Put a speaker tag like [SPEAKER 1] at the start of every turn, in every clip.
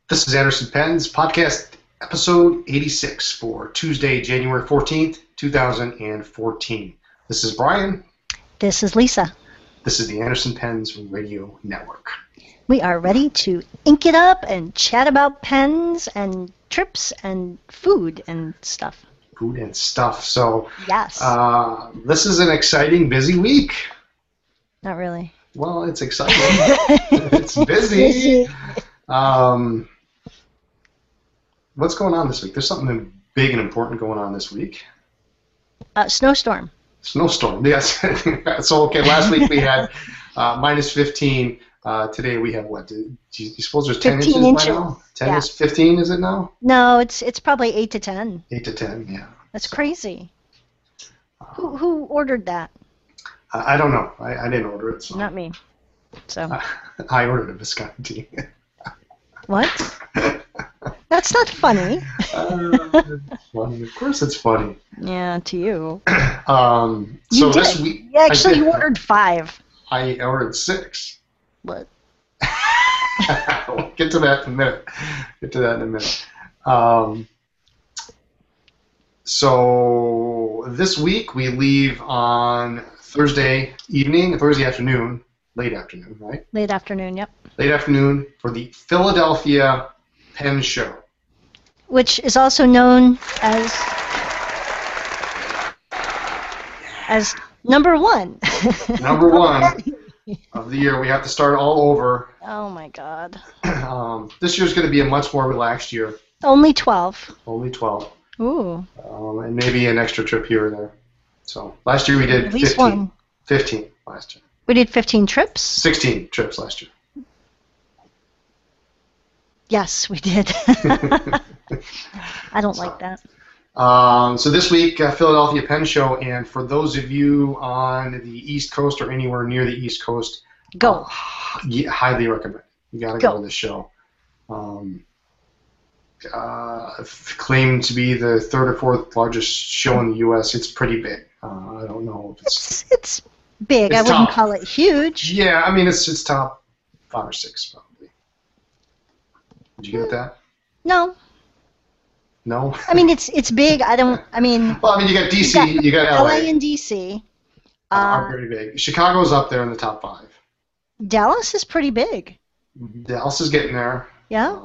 [SPEAKER 1] This is Anderson Pens, podcast episode 86 for Tuesday, January 14th, 2014. This is Brian.
[SPEAKER 2] This is Lisa.
[SPEAKER 1] This is the Anderson Pens Radio Network.
[SPEAKER 2] We are ready to ink it up and chat about pens and trips and food and stuff.
[SPEAKER 1] Food and stuff. So,
[SPEAKER 2] yes.
[SPEAKER 1] This is an exciting, busy week.
[SPEAKER 2] Not really.
[SPEAKER 1] Well, it's exciting. It's busy. What's going on this week? There's something big and important going on this week.
[SPEAKER 2] Snowstorm.
[SPEAKER 1] Snowstorm, yes. So, okay, last week we had minus 15. Today we have what? Do you suppose there's 10 inches by now? 10 is 15, is it now?
[SPEAKER 2] No, it's probably 8 to 10.
[SPEAKER 1] 8 to 10, yeah.
[SPEAKER 2] That's crazy. Who ordered that?
[SPEAKER 1] I don't know. I didn't order it. So.
[SPEAKER 2] Not me. So.
[SPEAKER 1] I ordered a Visconti.
[SPEAKER 2] What? That's not funny.
[SPEAKER 1] Funny. Of course it's funny.
[SPEAKER 2] Yeah, to you.
[SPEAKER 1] So this week...
[SPEAKER 2] Actually, you ordered 5.
[SPEAKER 1] I ordered 6.
[SPEAKER 2] What?
[SPEAKER 1] We'll get to that in a minute. So this week we leave on Thursday afternoon, late afternoon, right?
[SPEAKER 2] Late afternoon, yep.
[SPEAKER 1] Late afternoon for the Philadelphia Pen Show.
[SPEAKER 2] Which is also known as number 1.
[SPEAKER 1] Number 1 of the year. We have to start all over.
[SPEAKER 2] Oh my God.
[SPEAKER 1] This year's going to be a much more relaxed year.
[SPEAKER 2] Only 12.
[SPEAKER 1] Only 12.
[SPEAKER 2] Ooh.
[SPEAKER 1] And maybe an extra trip here or there. So last year we did
[SPEAKER 2] at least
[SPEAKER 1] 15.
[SPEAKER 2] One.
[SPEAKER 1] 15 last year.
[SPEAKER 2] We did 15 trips?
[SPEAKER 1] 16 trips last year.
[SPEAKER 2] Yes, we did. I don't like that.
[SPEAKER 1] So this week, Philadelphia Pen Show, and for those of you on the East Coast or anywhere near the East Coast,
[SPEAKER 2] go.
[SPEAKER 1] Highly recommend. You got to go to this show. Claimed to be the 3rd or 4th largest show in the U.S. It's pretty big. I don't know if
[SPEAKER 2] it's big. I wouldn't call it huge.
[SPEAKER 1] Yeah, I mean it's top 5 or 6 probably. Did you get that?
[SPEAKER 2] No.
[SPEAKER 1] No.
[SPEAKER 2] I mean it's big. Well, I mean you
[SPEAKER 1] got DC, you got LA.
[SPEAKER 2] LA and DC.
[SPEAKER 1] Are pretty big. Chicago's up there in the top 5.
[SPEAKER 2] Dallas is pretty big.
[SPEAKER 1] Dallas is getting there.
[SPEAKER 2] Yeah.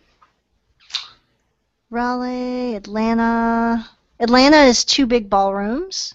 [SPEAKER 2] Raleigh, Atlanta. Atlanta is 2 big ballrooms.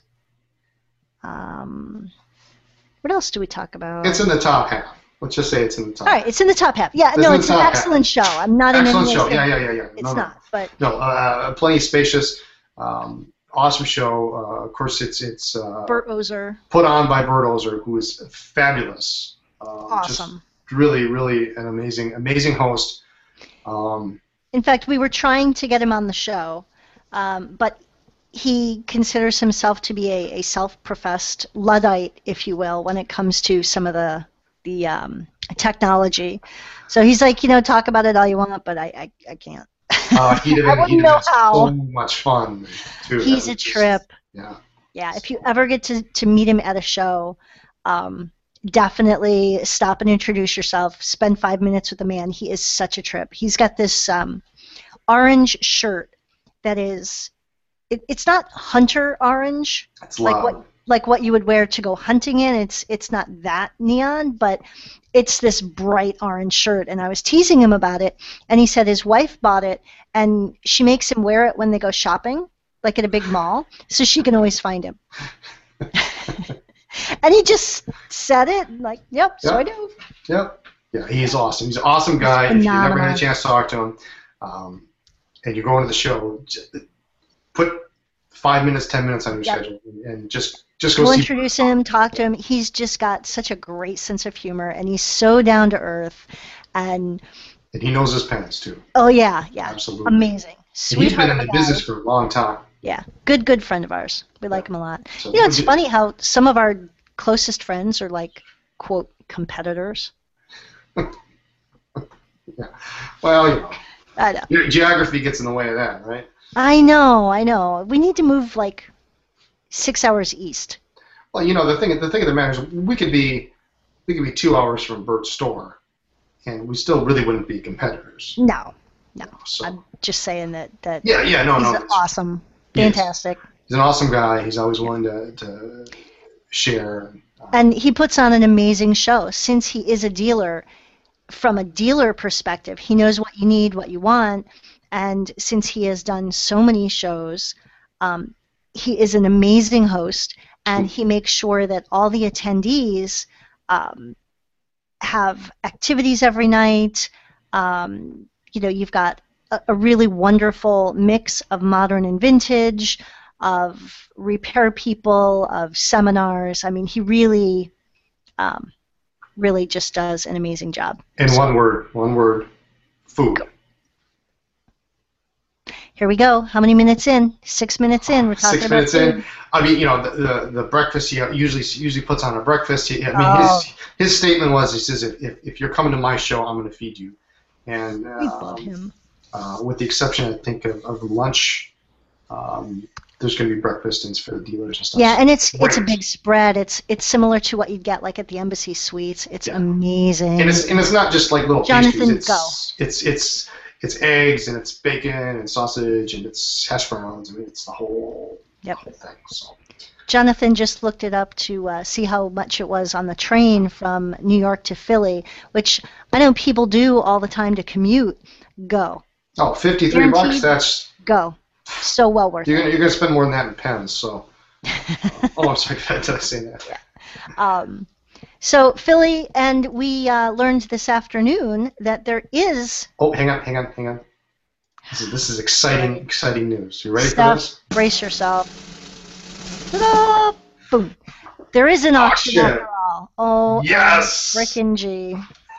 [SPEAKER 2] What else do we talk about?
[SPEAKER 1] It's in the top half. Let's just say it's in the top.
[SPEAKER 2] All right, it's in the top half. Yeah, no, it's an excellent show. I'm not in any way
[SPEAKER 1] excellent show.
[SPEAKER 2] saying
[SPEAKER 1] Yeah.
[SPEAKER 2] It's not, but
[SPEAKER 1] no, plenty spacious. Awesome show. Of course, it's
[SPEAKER 2] Bert Ozer.
[SPEAKER 1] Put on by Bert Ozer, who is fabulous.
[SPEAKER 2] Awesome.
[SPEAKER 1] Just really an amazing host.
[SPEAKER 2] In fact, we were trying to get him on the show, but he considers himself to be a self-professed Luddite, if you will, when it comes to some of the technology. So he's like, talk about it all you want, but I can't.
[SPEAKER 1] He'd have so much fun, too.
[SPEAKER 2] He's a trip.
[SPEAKER 1] Yeah.
[SPEAKER 2] Yeah, if you ever get to meet him at a show, definitely stop and introduce yourself. Spend 5 minutes with the man. He is such a trip. He's got this orange shirt that is, it's not hunter orange.
[SPEAKER 1] It's loud.
[SPEAKER 2] Like what you would wear to go hunting in. It's not that neon, but it's this bright orange shirt. And I was teasing him about it, and he said his wife bought it, and she makes him wear it when they go shopping, like at a big mall, so she can always find him. And he just said it, like, yep, so I do.
[SPEAKER 1] Yep. Yeah, he's awesome. He's an awesome guy. If you never had a chance to talk to him, and you're going to the show, put 5 minutes, 10 minutes on your schedule, and just go see.
[SPEAKER 2] We'll introduce him, talk to him. He's just got such a great sense of humor, and he's so down to earth, and
[SPEAKER 1] he knows his pens too.
[SPEAKER 2] Oh yeah,
[SPEAKER 1] absolutely
[SPEAKER 2] amazing.
[SPEAKER 1] He's been in the business for a long time.
[SPEAKER 2] Yeah, good friend of ours. We like him a lot. So it's funny how some of our closest friends are like, quote, competitors.
[SPEAKER 1] Yeah. Well,
[SPEAKER 2] I know.
[SPEAKER 1] Your geography gets in the way of that, right?
[SPEAKER 2] I know. We need to move like 6 hours east.
[SPEAKER 1] Well, the thing of the matter is we could be 2 hours from Bert's store, and we still really wouldn't be competitors.
[SPEAKER 2] No.
[SPEAKER 1] So.
[SPEAKER 2] I'm just saying that
[SPEAKER 1] Yeah,
[SPEAKER 2] he's awesome. Fantastic.
[SPEAKER 1] He's an awesome guy. He's always willing to share.
[SPEAKER 2] And he puts on an amazing show. Since he is a dealer, from a dealer perspective, he knows what you need, what you want. And since he has done so many shows, he is an amazing host, and he makes sure that all the attendees have activities every night. You've got a really wonderful mix of modern and vintage, of repair people, of seminars. I mean, he really, really just does an amazing job.
[SPEAKER 1] And one word, food.
[SPEAKER 2] Go. Here we go. How many minutes in? 6 minutes in. We're talking
[SPEAKER 1] 6 minutes
[SPEAKER 2] about food.
[SPEAKER 1] in. I mean, the breakfast he usually puts on a breakfast. His statement was, he says, if you're coming to my show, I'm going to feed you. And
[SPEAKER 2] we love him.
[SPEAKER 1] With the exception, I think, of lunch, there's going to be breakfast and for the dealers and stuff.
[SPEAKER 2] Yeah, and it's a big spread. It's similar to what you'd get like at the Embassy Suites. It's amazing.
[SPEAKER 1] And it's not just like little
[SPEAKER 2] Jonathan,
[SPEAKER 1] pastries. It's eggs and it's bacon and sausage and it's hash browns. I mean, it's the whole thing. So.
[SPEAKER 2] Jonathan just looked it up to see how much it was on the train from New York to Philly, which I know people do all the time to commute. Go.
[SPEAKER 1] Oh, $53. That's
[SPEAKER 2] go. So well worth it.
[SPEAKER 1] You're gonna spend more than that in pens. So. I'm sorry. Did I say that?
[SPEAKER 2] Yeah. So Philly, and we learned this afternoon that there is.
[SPEAKER 1] Oh, hang on. This is exciting news. You ready for this?
[SPEAKER 2] Brace yourself. Ta-da! Boom. There is an auction after all. Oh,
[SPEAKER 1] yes!
[SPEAKER 2] Frickin' G.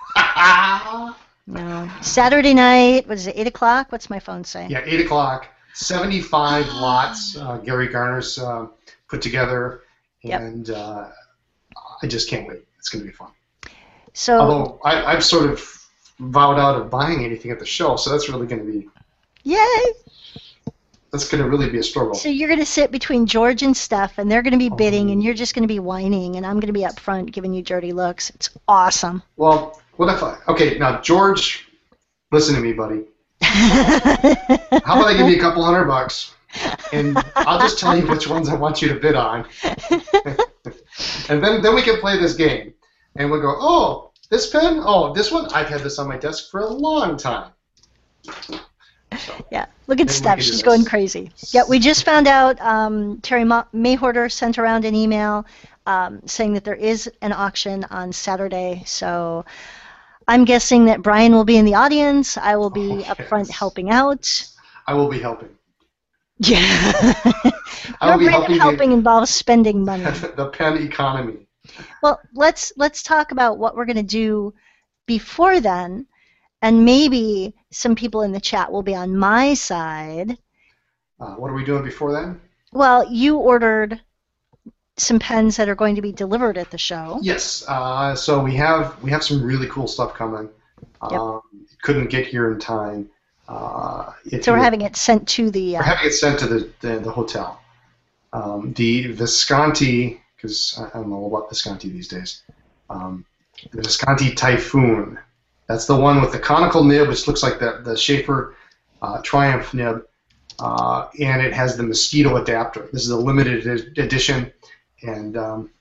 [SPEAKER 2] No. Saturday night, what is it, 8 o'clock? What's my phone say?
[SPEAKER 1] Yeah, 8 o'clock. 75 lots Gary Garner's put together, and I just can't wait. It's going to be fun.
[SPEAKER 2] So,
[SPEAKER 1] although I've sort of vowed out of buying anything at the show, so that's really going to be...
[SPEAKER 2] Yay!
[SPEAKER 1] That's going to really be a struggle.
[SPEAKER 2] So you're going to sit between George and Steph, and they're going to be bidding, and you're just going to be whining, and I'm going to be up front giving you dirty looks. It's awesome.
[SPEAKER 1] Well, what if okay, now, George, listen to me, buddy. How about I give you a couple $100, and I'll just tell you which ones I want you to bid on. And then we can play this game. And we'll go, oh, this pen? Oh, this one? I've had this on my desk for a long time. So,
[SPEAKER 2] yeah, look at Steph. She's going crazy. Yeah, we just found out Terry Mayhorter sent around an email saying that there is an auction on Saturday. So I'm guessing that Brian will be in the audience. I will be up front helping out.
[SPEAKER 1] I will be helping.
[SPEAKER 2] Yeah. Your brand of helping involves spending money.
[SPEAKER 1] The pen economy.
[SPEAKER 2] Well, let's talk about what we're going to do before then. And maybe some people in the chat will be on my side.
[SPEAKER 1] What are we doing before then?
[SPEAKER 2] Well, you ordered some pens that are going to be delivered at the show.
[SPEAKER 1] Yes. So we have some really cool stuff coming. Couldn't get here in time.
[SPEAKER 2] So we're having it sent to the.
[SPEAKER 1] We're having it sent to the hotel. The Visconti, because I'm all about Visconti these days. The Visconti Typhoon. That's the one with the conical nib, which looks like the Schaefer Triumph nib, and it has the mosquito adapter. This is a limited edition, and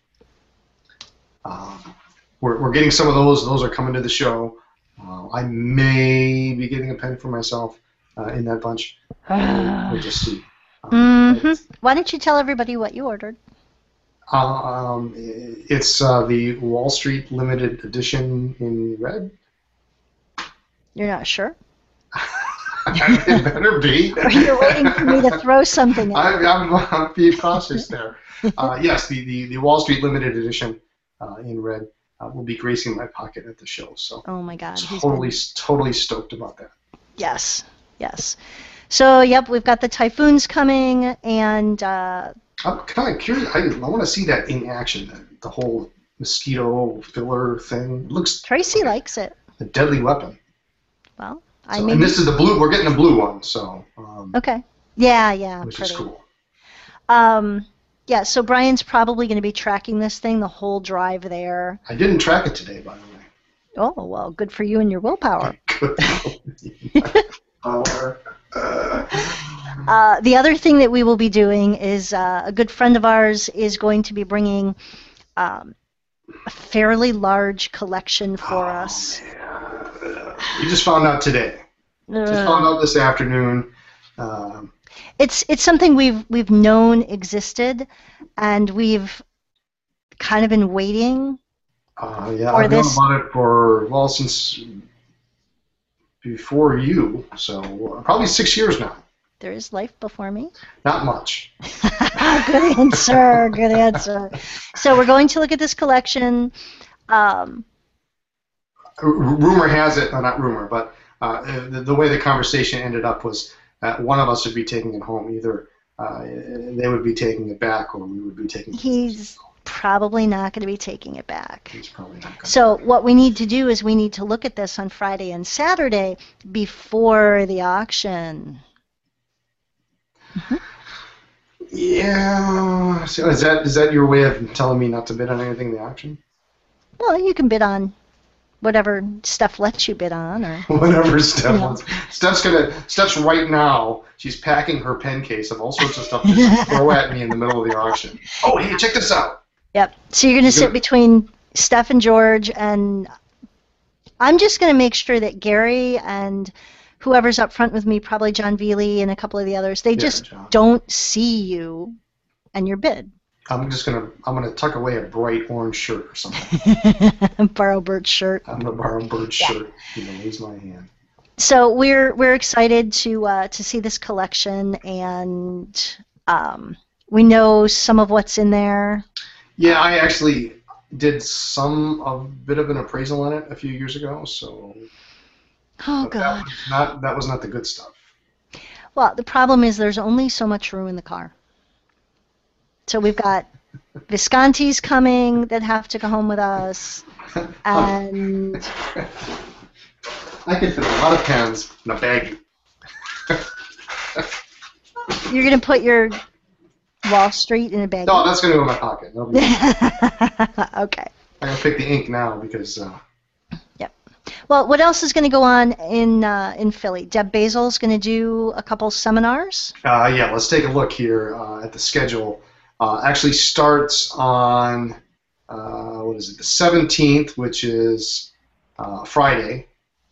[SPEAKER 1] we're getting some of those. Those are coming to the show. I may be getting a pen for myself in that bunch. We'll just see.
[SPEAKER 2] Why don't you tell everybody what you ordered?
[SPEAKER 1] It's the Wall Street limited edition in red.
[SPEAKER 2] You're not sure?
[SPEAKER 1] It better be.
[SPEAKER 2] Or you're waiting for me to throw something at you.
[SPEAKER 1] I'm being cautious there. Yes, the Wall Street limited edition in red will be gracing my pocket at the show. So.
[SPEAKER 2] Oh my God!
[SPEAKER 1] Totally stoked about that.
[SPEAKER 2] Yes. So yep, we've got the Typhoons coming, and. I'm
[SPEAKER 1] kind of curious. I want to see that in action. The whole mosquito filler thing.
[SPEAKER 2] Tracy likes it.
[SPEAKER 1] A deadly weapon.
[SPEAKER 2] Well,
[SPEAKER 1] and this is the blue. We're getting the blue one, so.
[SPEAKER 2] Okay. Yeah.
[SPEAKER 1] Which is cool.
[SPEAKER 2] Yeah. So Brian's probably going to be tracking this thing the whole drive there.
[SPEAKER 1] I didn't track it today, by the way.
[SPEAKER 2] Oh, well, good for you and your willpower. The other thing that we will be doing is a good friend of ours is going to be bringing a fairly large collection for us.
[SPEAKER 1] Man. We just found out today. Just found out this afternoon.
[SPEAKER 2] It's something we've known existed, and we've kind of been waiting.
[SPEAKER 1] Yeah, I've known about it since before you, so probably 6 years now.
[SPEAKER 2] There is life before me.
[SPEAKER 1] Not much.
[SPEAKER 2] Good answer. Good answer. So we're going to look at this collection.
[SPEAKER 1] Rumor has it, not rumor, but the way the conversation ended up was one of us would be taking it home. Either they would be taking it back, or we would be taking it home.
[SPEAKER 2] He's probably not going to be taking it back.
[SPEAKER 1] He's probably not going to.
[SPEAKER 2] So what we need to do is we need to look at this on Friday and Saturday before the auction.
[SPEAKER 1] Mm-hmm. Yeah. So is that your way of telling me not to bid on anything in the auction?
[SPEAKER 2] Well, you can bid on whatever Steph lets you bid on, or
[SPEAKER 1] whatever Steph wants. Steph's right now. She's packing her pen case of all sorts of stuff to throw at me in the middle of the auction. Oh, hey, check this out.
[SPEAKER 2] Yep. So you're going to sit between Steph and George, and I'm just going to make sure that Gary and whoever's up front with me, probably John Veely and a couple of the others, they just don't see you and your bid.
[SPEAKER 1] I'm gonna tuck away a bright orange shirt or something.
[SPEAKER 2] Borrow Bert's shirt.
[SPEAKER 1] I'm gonna borrow Bert's shirt. He raise my hand.
[SPEAKER 2] So we're excited to see this collection, and we know some of what's in there.
[SPEAKER 1] Yeah, I actually did a bit of an appraisal on it a few years ago. So.
[SPEAKER 2] Oh God.
[SPEAKER 1] That was not the good stuff.
[SPEAKER 2] Well, the problem is there's only so much room in the car. So we've got Viscontis coming that have to go home with us, and
[SPEAKER 1] I can fit a lot of pens in a bag.
[SPEAKER 2] You're gonna put your Wall Street in a bag?
[SPEAKER 1] No, that's gonna go in my pocket.
[SPEAKER 2] Okay.
[SPEAKER 1] I'm gonna pick the ink now because.
[SPEAKER 2] Yep. Well, what else is going to go on in Philly? Deb Basil's going to do a couple seminars.
[SPEAKER 1] Yeah, let's take a look here at the schedule. Actually starts on the 17th, which is Friday,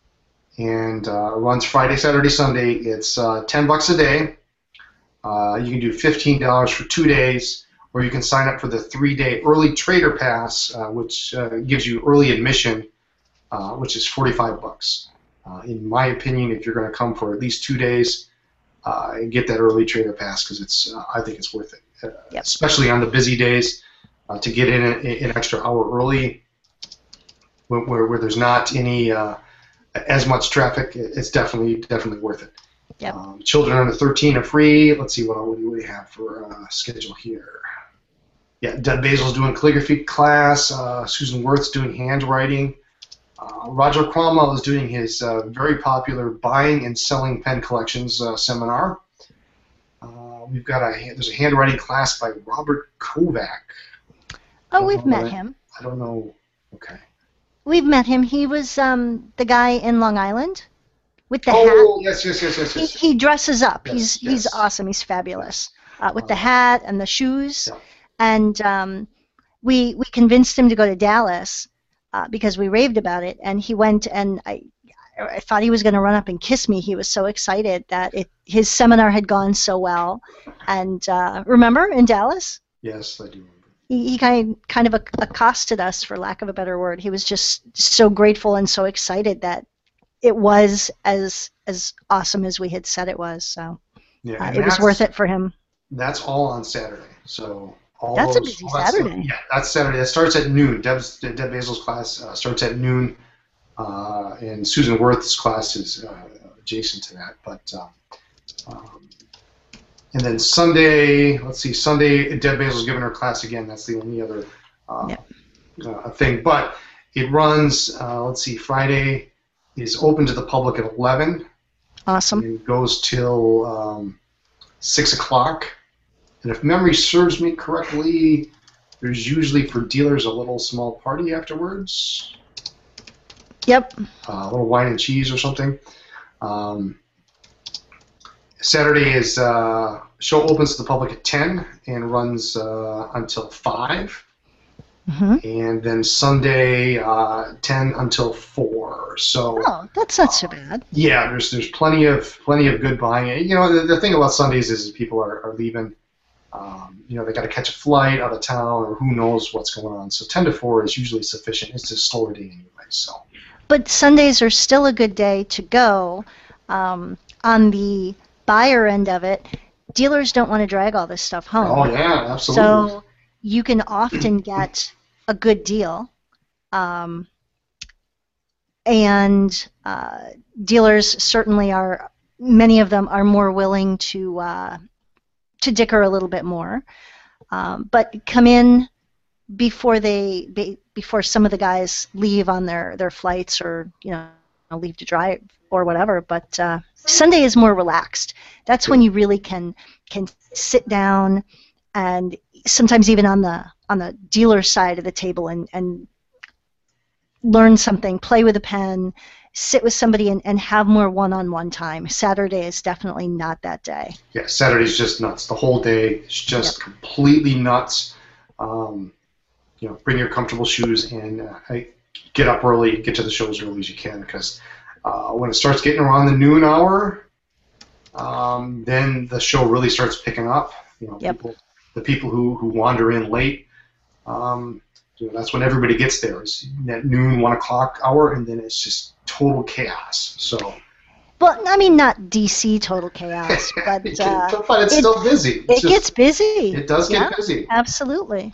[SPEAKER 1] and runs Friday, Saturday, Sunday. It's $10 a day. You can do $15 for 2 days, or you can sign up for the 3-day early trader pass, which gives you early admission. Which is $45. In my opinion, if you're going to come for at least 2 days, get that early trader pass because I think it's worth it,
[SPEAKER 2] yep.
[SPEAKER 1] Especially on the busy days. To get in an extra hour early, where there's not any as much traffic, it's definitely worth it.
[SPEAKER 2] Yep.
[SPEAKER 1] Children under 13 are free. Let's see what do we have for schedule here. Yeah, Deb Basil's doing calligraphy class. Susan Worth's doing handwriting. Roger Cromwell is doing his very popular buying and selling pen collections seminar. We've got there's a handwriting class by Robert Kovac.
[SPEAKER 2] Oh, we've met him.
[SPEAKER 1] I don't know. Okay.
[SPEAKER 2] We've met him. He was the guy in Long Island with the hat.
[SPEAKER 1] Oh, yes.
[SPEAKER 2] He dresses up.
[SPEAKER 1] Yes,
[SPEAKER 2] he's awesome. He's fabulous with the hat and the shoes.
[SPEAKER 1] Yeah.
[SPEAKER 2] And we convinced him to go to Dallas. Because we raved about it, and he went, and I thought he was going to run up and kiss me. He was so excited that his seminar had gone so well. And remember in Dallas?
[SPEAKER 1] Yes, I do remember.
[SPEAKER 2] He kind of accosted us, for lack of a better word. He was just so grateful and so excited that it was as awesome as we had said it was. So it was worth it for him.
[SPEAKER 1] That's all on Saturday. So.
[SPEAKER 2] That's a busy Saturday.
[SPEAKER 1] Yeah, that's Saturday. That starts at noon. Deb Basil's class starts at noon, and Susan Worth's class is adjacent to that. But and then Sunday, Sunday Deb Basil's giving her class again. That's the only other thing. But it runs. Friday is open to the public at 11.
[SPEAKER 2] Awesome.
[SPEAKER 1] And it goes till 6 o'clock. And if memory serves me correctly, there's usually for dealers a little small party afterwards.
[SPEAKER 2] Yep.
[SPEAKER 1] A little wine and cheese or something. Um, Saturday is show opens to the public at 10 and runs until 5.
[SPEAKER 2] Mm-hmm.
[SPEAKER 1] And then Sunday 10 until 4. So
[SPEAKER 2] that's not so bad.
[SPEAKER 1] Yeah, there's plenty of good buying. You know, the thing about Sundays is people are leaving. You know, they got to catch a flight out of town, or who knows what's going on. So 10 to 4 is usually sufficient. It's a slower day anyway. So.
[SPEAKER 2] But Sundays are still a good day to go. On the buyer end of it, dealers don't want to drag all this stuff home.
[SPEAKER 1] Oh yeah, absolutely.
[SPEAKER 2] So you can often get a good deal, and dealers certainly are. Many of them are more willing to dicker a little bit more, but come in before before some of the guys leave on their flights, or leave to drive or whatever. But Sunday is more relaxed. That's when you really can sit down, and sometimes even on the dealer side of the table, and learn something, play with a pen, sit with somebody, and have more one-on-one time. Saturday is definitely not that day.
[SPEAKER 1] Yeah, Saturday's just nuts. The whole day is just completely nuts. Bring your comfortable shoes and get up early, get to the show as early as you can, because when it starts getting around the noon hour, then the show really starts picking up. The people who wander in late, that's when everybody gets there. It's that noon, 1 o'clock hour, and then it's just total chaos. So.
[SPEAKER 2] Well, I mean, not DC total chaos, but
[SPEAKER 1] but it's still busy.
[SPEAKER 2] It gets busy.
[SPEAKER 1] It does get busy.
[SPEAKER 2] Absolutely.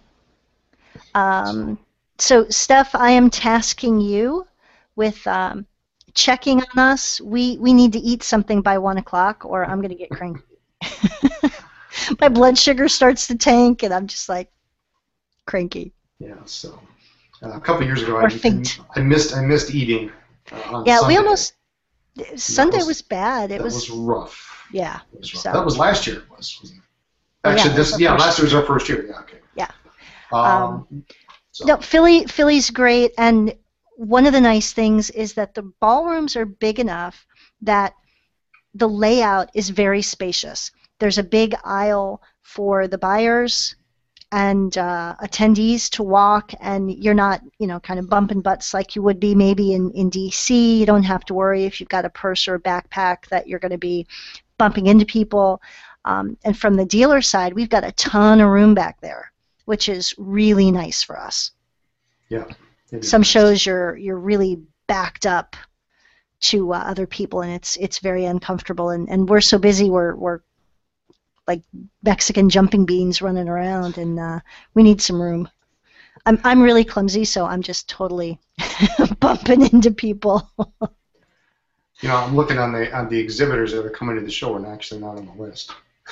[SPEAKER 2] So, Steph, I am tasking you with checking on us. We need to eat something by 1 o'clock, or I'm going to get cranky. My blood sugar starts to tank, and I'm just like cranky.
[SPEAKER 1] Yeah. So a couple years ago, I missed eating. On Sunday.
[SPEAKER 2] We almost. Sunday was bad. It
[SPEAKER 1] was rough.
[SPEAKER 2] Yeah.
[SPEAKER 1] It was rough. That was last year. Wasn't it? Actually, last year was our first year. Yeah. Okay.
[SPEAKER 2] Yeah. No, Philly's great, and one of the nice things is that the ballrooms are big enough that the layout is very spacious. There's a big aisle for the buyers and attendees to walk, and you're not, kind of bumping butts like you would be maybe in DC. You don't have to worry if you've got a purse or a backpack that you're going to be bumping into people. And from the dealer side, we've got a ton of room back there, which is really nice for us.
[SPEAKER 1] Yeah.
[SPEAKER 2] Some shows you're really backed up to other people, and it's very uncomfortable. And we're so busy, we're like Mexican jumping beans running around, and we need some room. I'm really clumsy, so I'm just totally bumping into people.
[SPEAKER 1] I'm looking on the exhibitors that are coming to the show, and actually not on the list.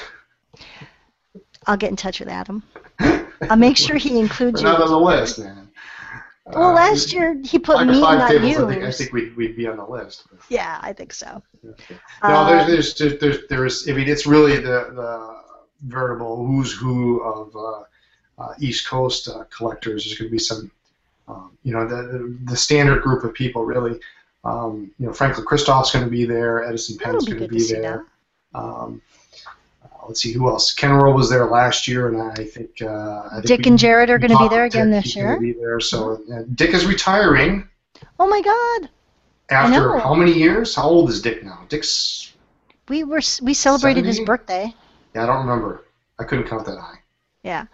[SPEAKER 2] I'll get in touch with Adam. I'll make sure he includes you.
[SPEAKER 1] Not on the list, man.
[SPEAKER 2] Well, last year he put me, not you.
[SPEAKER 1] I think we'd be on the list. But.
[SPEAKER 2] Yeah, I think so.
[SPEAKER 1] Okay. No, there's. I mean, it's really the veritable who's who of East Coast collectors. There's going to be some, the standard group of people really. Franklin Christoph's going to be there. Edison Penn's going to be there. Let's see who else. Ken Rowe was there last year, and I think
[SPEAKER 2] Dick and Jared are going to be there again this year.
[SPEAKER 1] Be there. So Dick is retiring.
[SPEAKER 2] Oh my God!
[SPEAKER 1] After how many years? How old is Dick now? Dick's.
[SPEAKER 2] We celebrated
[SPEAKER 1] 70?
[SPEAKER 2] His birthday.
[SPEAKER 1] Yeah, I don't remember. I couldn't count that high.
[SPEAKER 2] Yeah.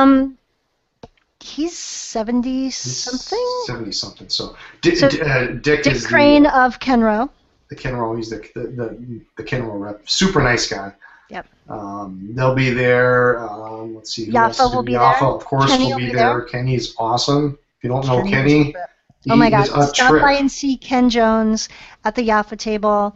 [SPEAKER 2] He's 70-something.
[SPEAKER 1] 70-something. So Dick is
[SPEAKER 2] Crane of Ken Rowe.
[SPEAKER 1] The Ken Rowe. He's the Ken Rowe rep. Super nice guy.
[SPEAKER 2] Yep.
[SPEAKER 1] They'll be there. Let's see.
[SPEAKER 2] Yaffa will be there.
[SPEAKER 1] Yaffa, of course,
[SPEAKER 2] Kenny
[SPEAKER 1] will be there. Kenny's awesome. If you don't know Kenny,
[SPEAKER 2] oh my God! Stop by and see Ken Jones at the Yaffa table.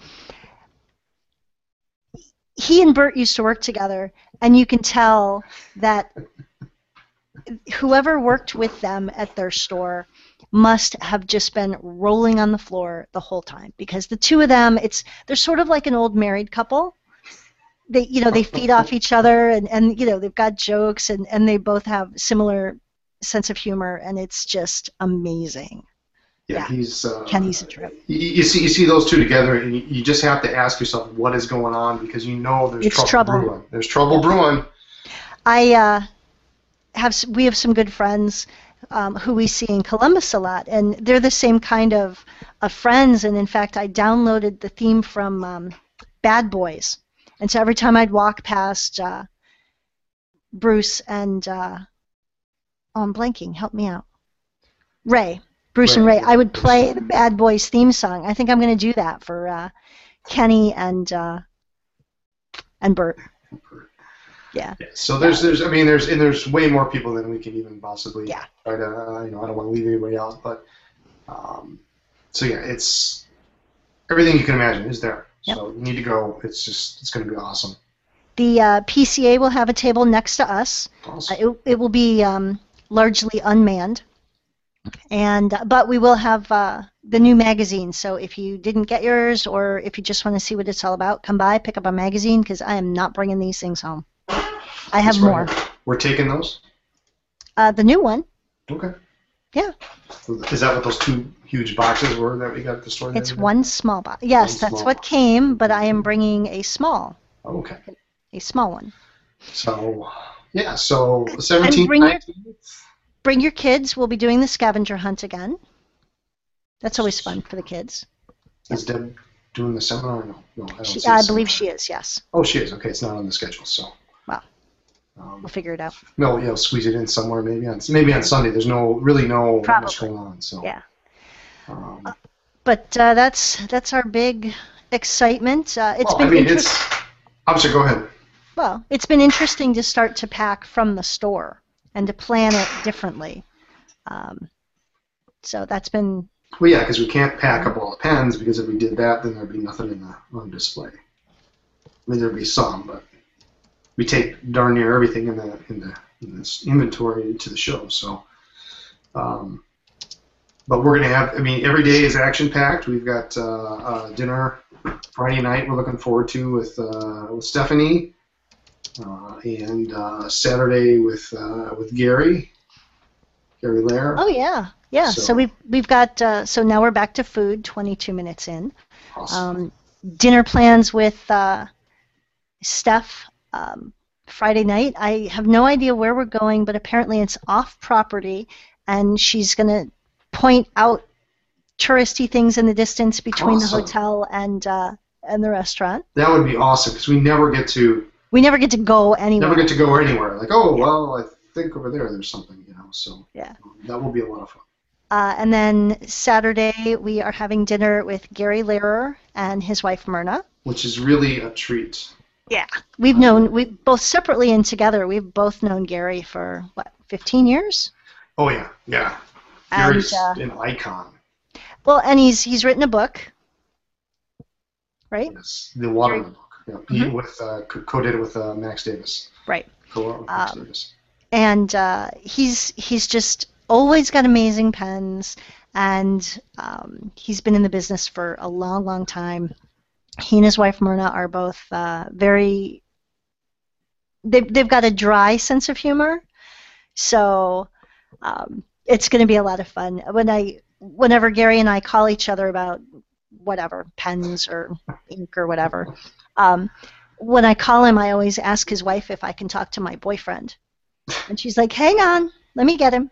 [SPEAKER 2] He and Bert used to work together, and you can tell that whoever worked with them at their store must have just been rolling on the floor the whole time, because the two of them, they're sort of like an old married couple. They feed off each other, and they've got jokes, and they both have similar sense of humor, and it's just amazing.
[SPEAKER 1] Yeah, he's
[SPEAKER 2] Kenny's a trip.
[SPEAKER 1] You see those two together, and you just have to ask yourself what is going on, because you know there's trouble brewing. There's trouble brewing.
[SPEAKER 2] We have some good friends who we see in Columbus a lot, and they're the same kind of friends. And in fact, I downloaded the theme from Bad Boys, and so every time I'd walk past Bruce and I'm blanking. Help me out. Bruce and Ray. I would play the Bad Boys theme song. I think I'm going to do that for Kenny and Bert. Yeah.
[SPEAKER 1] So there's way more people than we can even possibly try to. I don't want to leave anybody out, but so yeah, it's everything you can imagine is there. Yep. So you need to go. It's going to be awesome.
[SPEAKER 2] The PCA will have a table next to us. Awesome. It will be largely unmanned, but we will have the new magazine. So if you didn't get yours, or if you just want to see what it's all about, come by, pick up a magazine, because I am not bringing these things home. I have more.
[SPEAKER 1] We're taking those?
[SPEAKER 2] The new one.
[SPEAKER 1] Okay.
[SPEAKER 2] Yeah.
[SPEAKER 1] Is that what those two huge boxes were that we got at the store?
[SPEAKER 2] It's one small box. Yes, that's what came, but I am bringing a small.
[SPEAKER 1] Okay.
[SPEAKER 2] A small one.
[SPEAKER 1] So, yeah, so 17th, 19th.
[SPEAKER 2] Bring your kids. We'll be doing the scavenger hunt again. That's always fun for the kids.
[SPEAKER 1] Is Deb doing the seminar? No,
[SPEAKER 2] I believe she is, yes.
[SPEAKER 1] Oh, she is. Okay, it's not on the schedule, so.
[SPEAKER 2] Wow. We'll figure it out.
[SPEAKER 1] No, squeeze it in somewhere, maybe on Sunday. There's not much going on, so.
[SPEAKER 2] Yeah. But that's our big excitement. I'm
[SPEAKER 1] sorry, go ahead.
[SPEAKER 2] Well, it's been interesting to start to pack from the store and to plan it differently. So that's been...
[SPEAKER 1] Well, yeah, because we can't pack up all the pens, because if we did that, then there'd be nothing on display. I mean, there'd be some, but we take darn near everything in this inventory to the show. So, but we're going to have... I mean, every day is action-packed. We've got dinner Friday night we're looking forward to with Stephanie. And Saturday with Gary Lair.
[SPEAKER 2] Oh yeah. So we've got so now we're back to food. 22 minutes in.
[SPEAKER 1] Awesome.
[SPEAKER 2] Dinner plans with Steph Friday night. I have no idea where we're going, but apparently it's off property, and she's gonna point out touristy things in the distance between the hotel and the restaurant.
[SPEAKER 1] That would be awesome, because we never get to
[SPEAKER 2] go anywhere.
[SPEAKER 1] Like, well, I think over there's something, so
[SPEAKER 2] yeah.
[SPEAKER 1] That will be a lot of fun.
[SPEAKER 2] And then Saturday we are having dinner with Gary Lehrer and his wife Myrna.
[SPEAKER 1] Which is really a treat.
[SPEAKER 2] Yeah. We both separately and together, we've both known Gary for, 15 years?
[SPEAKER 1] Oh, yeah. Gary's an icon.
[SPEAKER 2] Well, and he's written a book, right?
[SPEAKER 1] Yes, The Waterman book. Yeah, he co-did it with Max Davis.
[SPEAKER 2] Right.
[SPEAKER 1] Co-wrote with Max Davis.
[SPEAKER 2] And he's just always got amazing pens, and he's been in the business for a long, long time. He and his wife Myrna are both very. They've got a dry sense of humor, so it's going to be a lot of fun. Whenever Gary and I call each other about whatever, pens or ink or whatever. When I call him, I always ask his wife if I can talk to my boyfriend. And she's like, hang on, let me get him.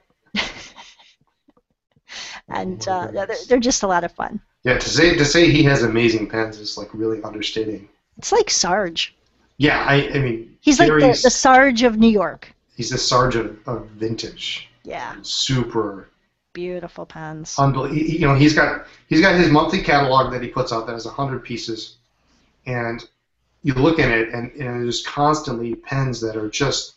[SPEAKER 2] And they're just a lot of fun.
[SPEAKER 1] Yeah, to say he has amazing pens is like really understating.
[SPEAKER 2] It's like Sarge.
[SPEAKER 1] Yeah, I mean...
[SPEAKER 2] He's Gary's, like the Sarge of New York.
[SPEAKER 1] He's the Sarge of vintage.
[SPEAKER 2] Yeah.
[SPEAKER 1] Super...
[SPEAKER 2] Beautiful pens.
[SPEAKER 1] Unbelievable. He's got his monthly catalog that he puts out that has 100 pieces, and you look at it, and there's constantly pens that are just.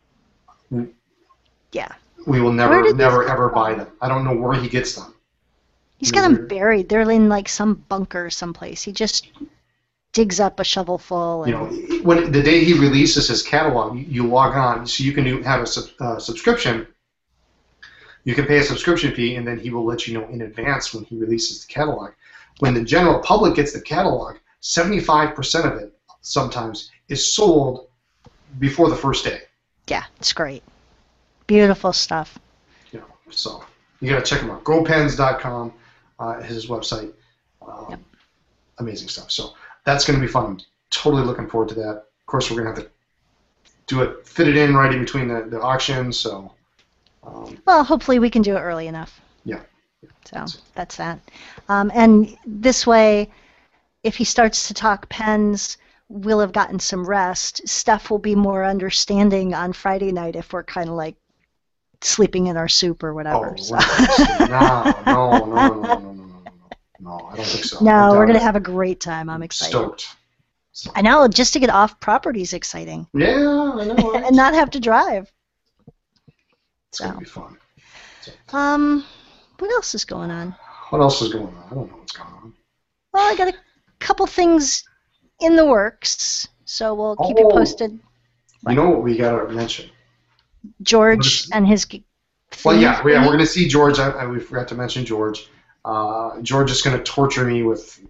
[SPEAKER 2] Yeah.
[SPEAKER 1] We will never ever buy them. I don't know where he gets them.
[SPEAKER 2] He's got them buried. They're in like some bunker someplace. He just digs up a shovelful. And...
[SPEAKER 1] when the day he releases his catalog, you log on, so you can have a subscription. You can pay a subscription fee, and then he will let you know in advance when he releases the catalog. When the general public gets the catalog, 75% of it sometimes is sold before the first day.
[SPEAKER 2] Yeah, it's great. Beautiful stuff.
[SPEAKER 1] So. You got to check him out. GoPens.com is his website.
[SPEAKER 2] Yep.
[SPEAKER 1] Amazing stuff. So that's going to be fun. I'm totally looking forward to that. Of course, we're going to have to do it, fit it in right in between the auctions. So.
[SPEAKER 2] Well, hopefully we can do it early enough.
[SPEAKER 1] Yeah.
[SPEAKER 2] So that's that. And this way, if he starts to talk pens, we'll have gotten some rest. Steph will be more understanding on Friday night if we're kind of like sleeping in our soup or whatever.
[SPEAKER 1] Oh, so. No, I don't think so.
[SPEAKER 2] No, we're going to have a great time. I'm excited.
[SPEAKER 1] Stoked.
[SPEAKER 2] I know, just to get off property is exciting.
[SPEAKER 1] Yeah, I know. Right?
[SPEAKER 2] And not have to drive.
[SPEAKER 1] It's going to be fun.
[SPEAKER 2] What else is going on?
[SPEAKER 1] What else is going on? I don't know what's going on.
[SPEAKER 2] Well, I got a couple things in the works, so we'll keep you posted.
[SPEAKER 1] You know what we got to mention?
[SPEAKER 2] George and his thing.
[SPEAKER 1] Well, yeah, we're going to see George. We forgot to mention George. George is going to torture me with...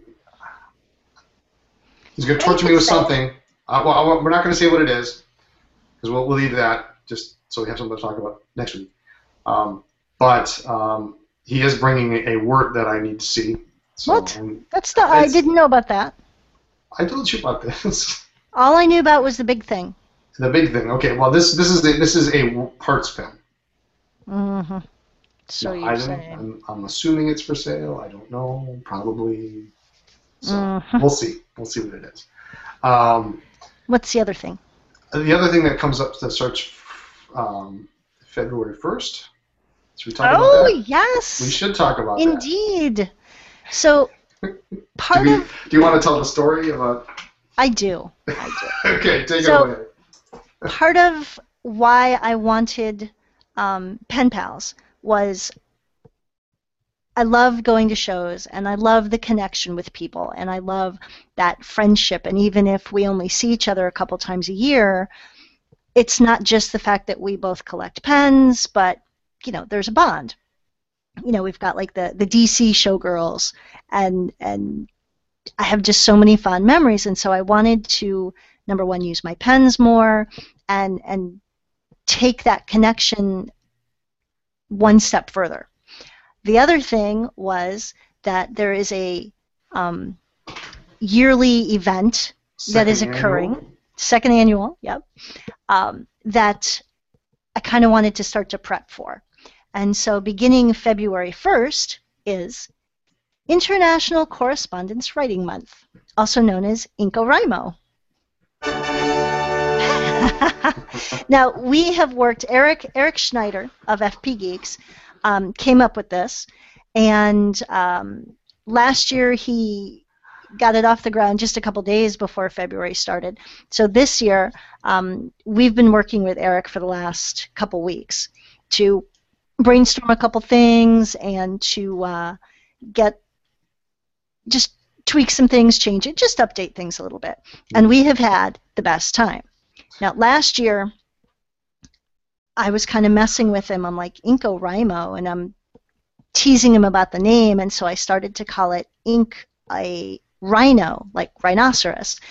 [SPEAKER 1] He's going to torture me with something. Well, we're not going to say what it is, because we'll leave that just so we have something to talk about next week. But he is bringing a wort that I need to see. So,
[SPEAKER 2] what? I didn't know about that.
[SPEAKER 1] I told you about this.
[SPEAKER 2] All I knew about was the big thing.
[SPEAKER 1] The big thing. Okay. Well, this is a parts pen.
[SPEAKER 2] Mm-hmm. So
[SPEAKER 1] no, I'm assuming it's for sale. I don't know. Probably. So we'll see. We'll see what it is.
[SPEAKER 2] What's the other thing?
[SPEAKER 1] The other thing that comes up to search February 1st. Should we talk about that?
[SPEAKER 2] Oh, yes.
[SPEAKER 1] We should talk about
[SPEAKER 2] Indeed.
[SPEAKER 1] that.
[SPEAKER 2] So,
[SPEAKER 1] Do you want to tell the story about...
[SPEAKER 2] I do.
[SPEAKER 1] Okay, take it away.
[SPEAKER 2] Part of why I wanted Pen Pals was I love going to shows, and I love the connection with people, and I love that friendship. And even if we only see each other a couple times a year, it's not just the fact that we both collect pens, but there's a bond. We've got like the DC showgirls, and I have just so many fond memories, and so I wanted to, number one, use my pens more and take that connection one step further. The other thing was that there is a yearly event that is occurring, second annual, yep, that I kind of wanted to start to prep for. And so beginning February 1st is International Correspondence Writing Month, also known as IncoWriMo. Now, we have worked, Eric Schneider of FP Geeks came up with this, and last year he got it off the ground just a couple days before February started. So this year, we've been working with Eric for the last couple weeks to brainstorm a couple things and to just tweak some things, change it, just update things a little bit. And we have had the best time. Now, last year, I was kind of messing with him. I'm like, IncoWriMo, and I'm teasing him about the name, and so I started to call it a rhino, like rhinoceros.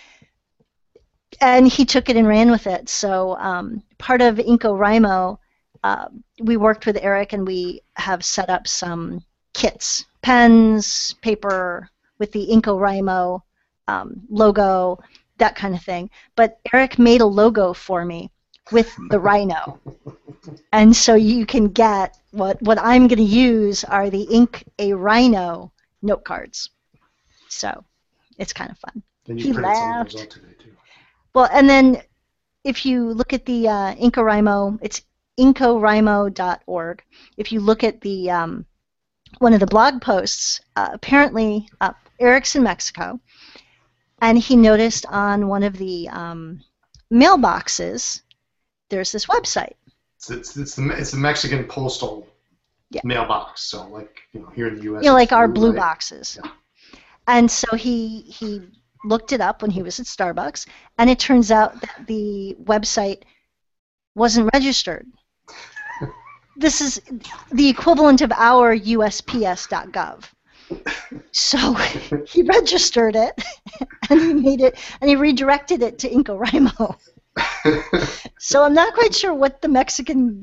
[SPEAKER 2] And he took it and ran with it. So part of IncoWriMo, we worked with Eric, and we have set up some kits, pens, paper, with the IncoWriMo logo, that kind of thing. But Eric made a logo for me with the rhino. And so you can get what I'm going to use are the IncoWriMo note cards. So it's kind of fun. He laughed. Well, and then if you look at the IncoWriMo, it's IncoWriMo.org. If you look at the one of the blog posts, apparently Eric's in Mexico, and he noticed on one of the mailboxes there's this website.
[SPEAKER 1] It's the Mexican postal mailbox. So like here in the U.S.
[SPEAKER 2] Like our blue boxes. Yeah. And so he looked it up when he was at Starbucks, and it turns out that the website wasn't registered. This is the equivalent of our USPS.gov. So he registered it, and he made it, and he redirected it to IncoWriMo. So I'm not quite sure what the Mexican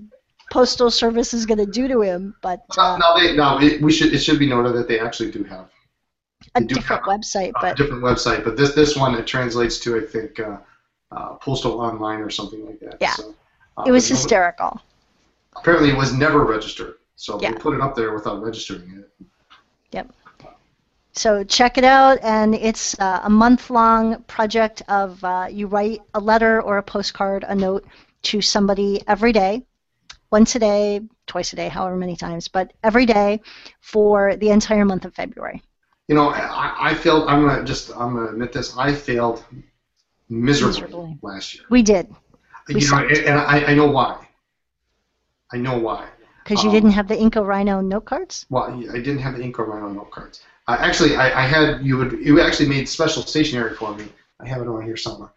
[SPEAKER 2] Postal Service is going to do to him, but
[SPEAKER 1] it should be noted that they actually do have
[SPEAKER 2] a different website,
[SPEAKER 1] a different website. But this one, it translates to, I think, Postal Online or something like that.
[SPEAKER 2] Yeah, so, it was hysterical.
[SPEAKER 1] Apparently, it was never registered, so they put it up there without registering it.
[SPEAKER 2] Yep. So check it out, and it's a month-long project of you write a letter or a postcard, a note to somebody every day, once a day, twice a day, however many times, but every day for the entire month of February.
[SPEAKER 1] You know, I failed. I'm gonna admit this. I failed miserably last year.
[SPEAKER 2] We did.
[SPEAKER 1] And I know why. I know why.
[SPEAKER 2] Because you didn't have the Inco Rhino note cards?
[SPEAKER 1] Well, I didn't have the Inco Rhino note cards. Actually, I had you actually made special stationery for me. I have it around here somewhere.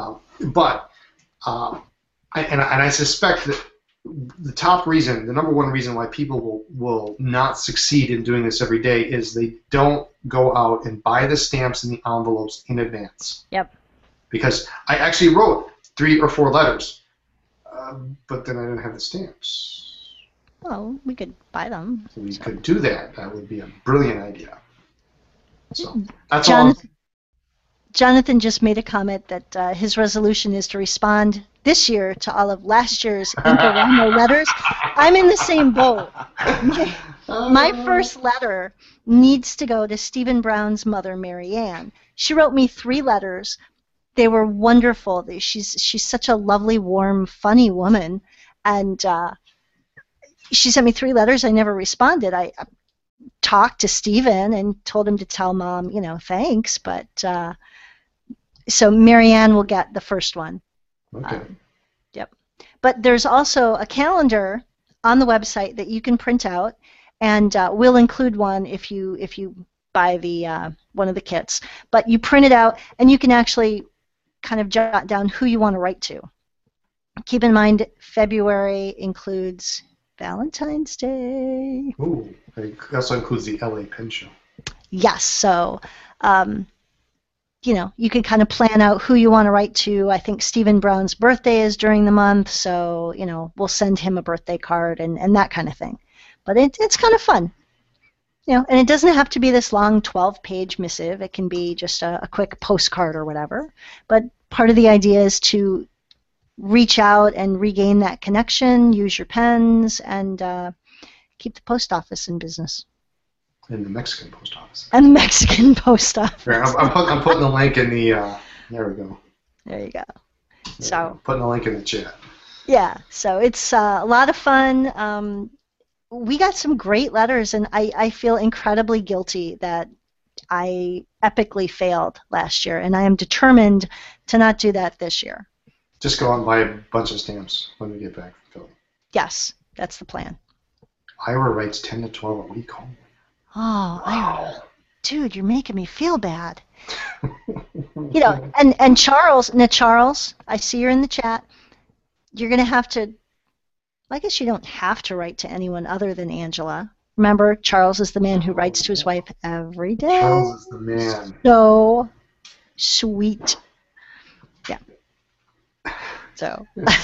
[SPEAKER 1] I suspect that the number one reason why people will not succeed in doing this every day is they don't go out and buy the stamps and the envelopes in advance.
[SPEAKER 2] Yep.
[SPEAKER 1] Because I actually wrote 3 or 4 letters, but then I didn't have the stamps.
[SPEAKER 2] Well, we could buy them.
[SPEAKER 1] We could do that. That would be a brilliant idea. So that's
[SPEAKER 2] Jonathan just made a comment that his resolution is to respond this year to all of last year's Inco Rhino letters. I'm in the same boat. My first letter needs to go to Stephen Brown's mother, Mary Ann. She wrote me 3 letters. They were wonderful. She's such a lovely, warm, funny woman, and she sent me 3 letters. I never responded. I talked to Stephen and told him to tell Mom, thanks, but so Mary Ann will get the first one.
[SPEAKER 1] Okay.
[SPEAKER 2] Yep. But there's also a calendar on the website that you can print out, and we'll include one if you buy the one of the kits. But you print it out, and you can actually kind of jot down who you want to write to. Keep in mind, February includes Valentine's Day.
[SPEAKER 1] Ooh, it also includes the LA Pen Show.
[SPEAKER 2] Yes, so you can kind of plan out who you want to write to. I think Stephen Brown's birthday is during the month, so we'll send him a birthday card and that kind of thing. But it's kind of fun, and it doesn't have to be this long 12-page missive. It can be just a quick postcard or whatever. But part of the idea is to reach out and regain that connection, use your pens, and keep the post office in business.
[SPEAKER 1] And the Mexican post office.
[SPEAKER 2] And the Mexican post office.
[SPEAKER 1] Here, I'm putting the link in the. There we go.
[SPEAKER 2] There you go. So.
[SPEAKER 1] Putting the link in the chat.
[SPEAKER 2] Yeah. So it's a lot of fun. We got some great letters, and I feel incredibly guilty that I epically failed last year, and I am determined to not do that this year.
[SPEAKER 1] Just go out and buy a bunch of stamps when we get back from Philly.
[SPEAKER 2] Yes, that's the plan.
[SPEAKER 1] Ira writes 10 to 12 a week home.
[SPEAKER 2] Oh, wow. Dude, you're making me feel bad. And Charles, I see you're in the chat. You're going to have to, I guess you don't have to write to anyone other than Angela. Remember, Charles is the man who writes to his wife every day.
[SPEAKER 1] Charles is the man.
[SPEAKER 2] So sweet. Yeah. So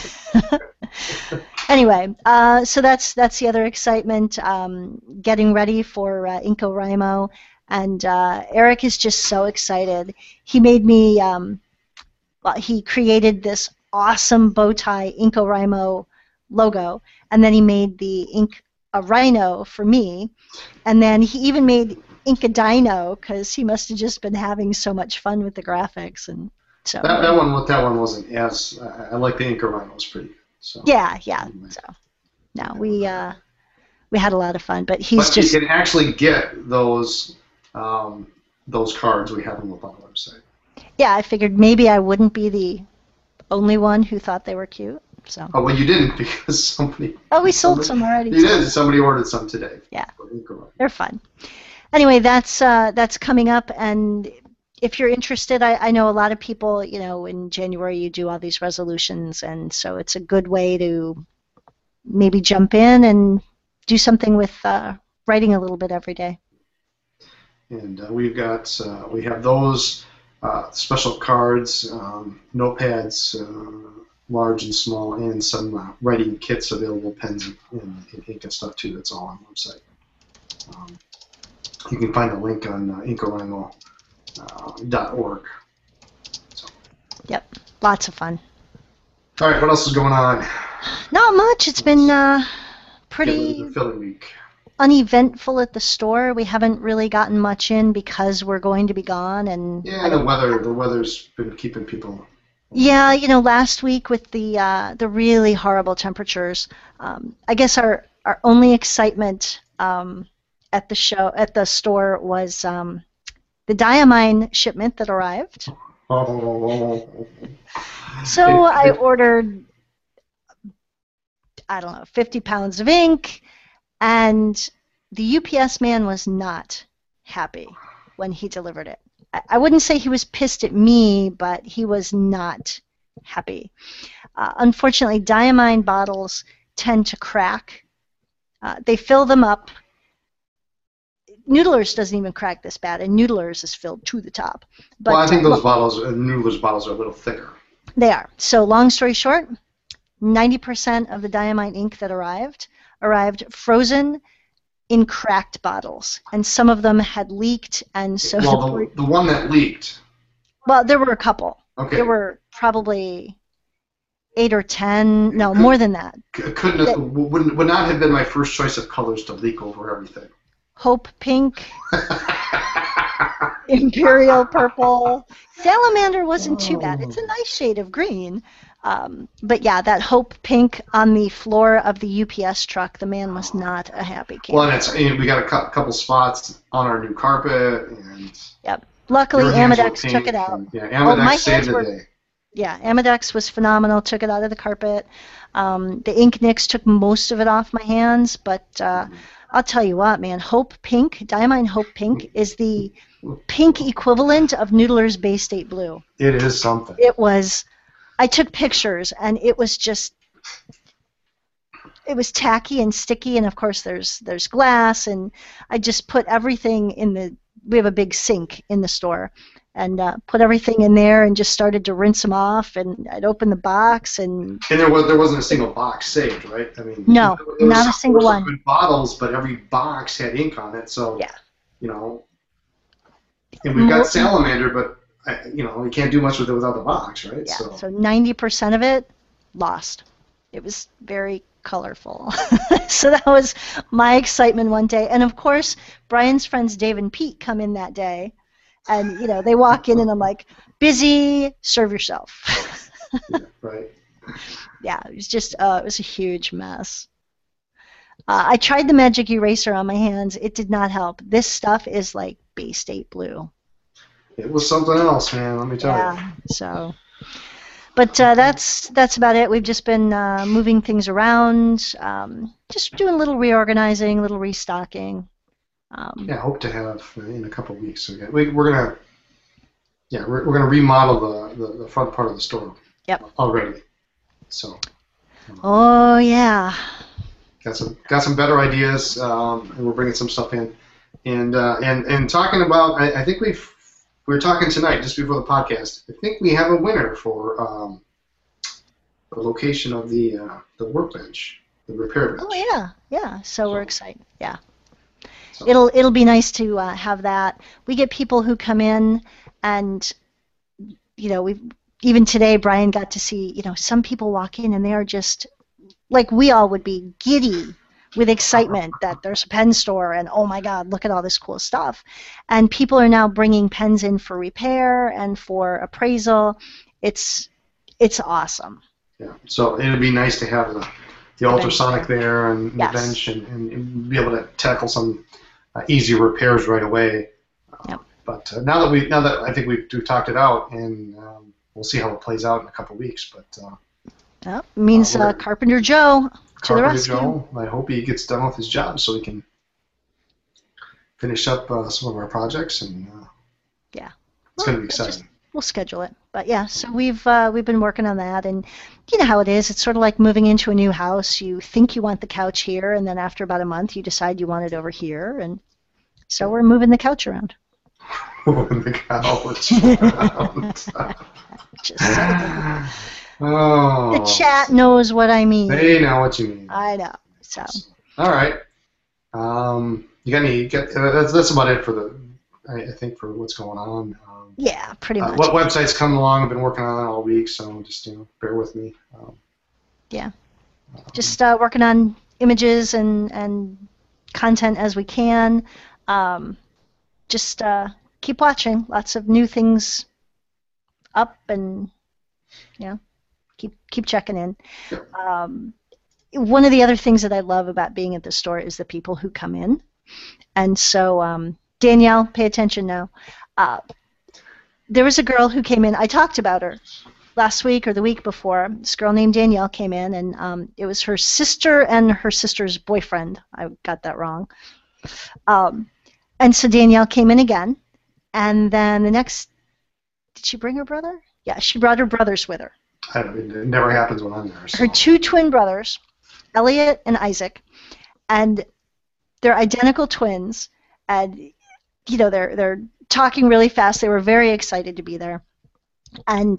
[SPEAKER 2] anyway, so that's the other excitement. Getting ready for Inco Rhino, and Eric is just so excited. He made me. He created this awesome bow tie Inco Rhino logo, and then he made a rhino for me, and then he even made Inca Dino because he must have just been having so much fun with the graphics and. So
[SPEAKER 1] that one wasn't as I like the Inca Rhino. It was pretty good. So
[SPEAKER 2] yeah. So no, we had a lot of fun, but you
[SPEAKER 1] can actually get those cards. We have them up on the website.
[SPEAKER 2] Yeah, I figured maybe I wouldn't be the only one who thought they were cute. So.
[SPEAKER 1] Oh well, you didn't because somebody.
[SPEAKER 2] Oh, we sold some already.
[SPEAKER 1] You did. Somebody ordered some today.
[SPEAKER 2] Yeah, they're fun. Anyway, that's coming up, and. If you're interested, I know a lot of people, in January you do all these resolutions, and so it's a good way to maybe jump in and do something with writing a little bit every day.
[SPEAKER 1] And we have those special cards, notepads, large and small, and some writing kits available, pens and ink and stuff too. That's all on the website. You can find the link on inkorimo.org. So.
[SPEAKER 2] Yep, lots of fun.
[SPEAKER 1] All right, what else is going on?
[SPEAKER 2] Not much. It's been pretty
[SPEAKER 1] filling week.
[SPEAKER 2] Uneventful at the store. We haven't really gotten much in because we're going to be gone, and
[SPEAKER 1] the weather's been keeping people.
[SPEAKER 2] Yeah, last week with the really horrible temperatures, I guess our only excitement at the store was the Diamine shipment that arrived. So I ordered, I don't know, 50 pounds of ink, and the UPS man was not happy when he delivered it. I wouldn't say he was pissed at me, but he was not happy. Unfortunately, Diamine bottles tend to crack. They fill them up. Noodlers doesn't even crack this bad, and Noodlers is filled to the top. But,
[SPEAKER 1] well, I think those Noodlers bottles are a little thicker.
[SPEAKER 2] They are. So long story short, 90% of the Diamine ink that arrived frozen in cracked bottles, and some of them had leaked, and so
[SPEAKER 1] the one that leaked.
[SPEAKER 2] Well, there were a couple.
[SPEAKER 1] Okay.
[SPEAKER 2] There were probably 8 or 10. No, more than that.
[SPEAKER 1] Would not have been my first choice of colors to leak over everything.
[SPEAKER 2] Hope pink, imperial purple. Salamander wasn't too bad. It's a nice shade of green. But yeah, that Hope pink on the floor of the UPS truck, the man was not a happy camper.
[SPEAKER 1] Well, and we got a couple spots on our new carpet.
[SPEAKER 2] Yep. Luckily, Amadex took it out.
[SPEAKER 1] Yeah, Amadex saved the day.
[SPEAKER 2] Yeah, Amadex was phenomenal, took it out of the carpet. The ink nicks took most of it off my hands, but I'll tell you what, man, Hope Pink, Diamine Hope Pink is the pink equivalent of Noodler's Bay State Blue.
[SPEAKER 1] It is something.
[SPEAKER 2] It was, I took pictures, and it was just, it was tacky and sticky, and of course there's glass, and I just put everything in we have a big sink in the store, and put everything in there and just started to rinse them off, and I'd open the box, and
[SPEAKER 1] there wasn't a single box saved, right? I mean,
[SPEAKER 2] no, not a single one.
[SPEAKER 1] Good bottles, but every box had ink on it, so
[SPEAKER 2] yeah.
[SPEAKER 1] And we've got Salamander, but we can't do much with it without the box, right?
[SPEAKER 2] Yeah. So 90% of it lost. It was very colorful. So that was my excitement one day, and of course, Brian's friends Dave and Pete come in that day. And, they walk in, and I'm like, busy, serve yourself.
[SPEAKER 1] Yeah, right.
[SPEAKER 2] Yeah, it was just, it was a huge mess. I tried the magic eraser on my hands. It did not help. This stuff is like Bay State Blue.
[SPEAKER 1] It was something else, man, let me tell you.
[SPEAKER 2] Yeah, so. But that's about it. We've just been moving things around, just doing a little reorganizing, a little restocking.
[SPEAKER 1] I hope to have in a couple of weeks. We're gonna remodel the front part of the store.
[SPEAKER 2] Yep.
[SPEAKER 1] Already. So.
[SPEAKER 2] Oh yeah.
[SPEAKER 1] Got some better ideas, and we're bringing some stuff in, and talking about. I think we were talking tonight just before the podcast. I think we have a winner for the location of the workbench, the repair bench.
[SPEAKER 2] Oh yeah. So we're excited. Yeah. It'll be nice to have that. We get people who come in, and even today Brian got to see some people walk in and they are just like we all would be giddy with excitement that there's a pen store and oh my God, look at all this cool stuff. And people are now bringing pens in for repair and for appraisal. It's awesome.
[SPEAKER 1] Yeah. So it'd be nice to have the ultrasonic there and
[SPEAKER 2] yes.
[SPEAKER 1] the bench and be able to tackle some easy repairs right away.
[SPEAKER 2] Yep.
[SPEAKER 1] But now that I think we've talked it out, and we'll see how it plays out in a couple of weeks. But
[SPEAKER 2] means Carpenter Joe to the rescue.
[SPEAKER 1] Joe, I hope he gets done with his job so we can finish up some of our projects, and it's going to be exciting.
[SPEAKER 2] We'll schedule it. But yeah, so we've been working on that, and you know how it is. It's sort of like moving into a new house. You think you want the couch here, and then after about a month, you decide you want it over here, and so we're moving the couch around.
[SPEAKER 1] Moving the couch around.
[SPEAKER 2] Just saying.
[SPEAKER 1] Oh.
[SPEAKER 2] The chat knows what I mean.
[SPEAKER 1] They know what you mean.
[SPEAKER 2] I know. So.
[SPEAKER 1] All right. That's about it for I think for what's going on.
[SPEAKER 2] Yeah, pretty much.
[SPEAKER 1] What websites come along? I've been working on it all week, so just bear with me.
[SPEAKER 2] Yeah. Just working on images and content as we can. Just keep watching. Lots of new things up, and keep checking in. One of the other things that I love about being at the store is the people who come in. And so, Danielle, pay attention now. There was a girl who came in. I talked about her last week or the week before. This girl named Danielle came in, and it was her sister and her sister's boyfriend. I got that wrong. And so Danielle came in again, and then did she bring her brother? Yeah, she brought her brothers with her.
[SPEAKER 1] It never happens when I'm there. So.
[SPEAKER 2] Her two twin brothers, Elliot and Isaac, and they're identical twins, and they're talking really fast. They were very excited to be there, and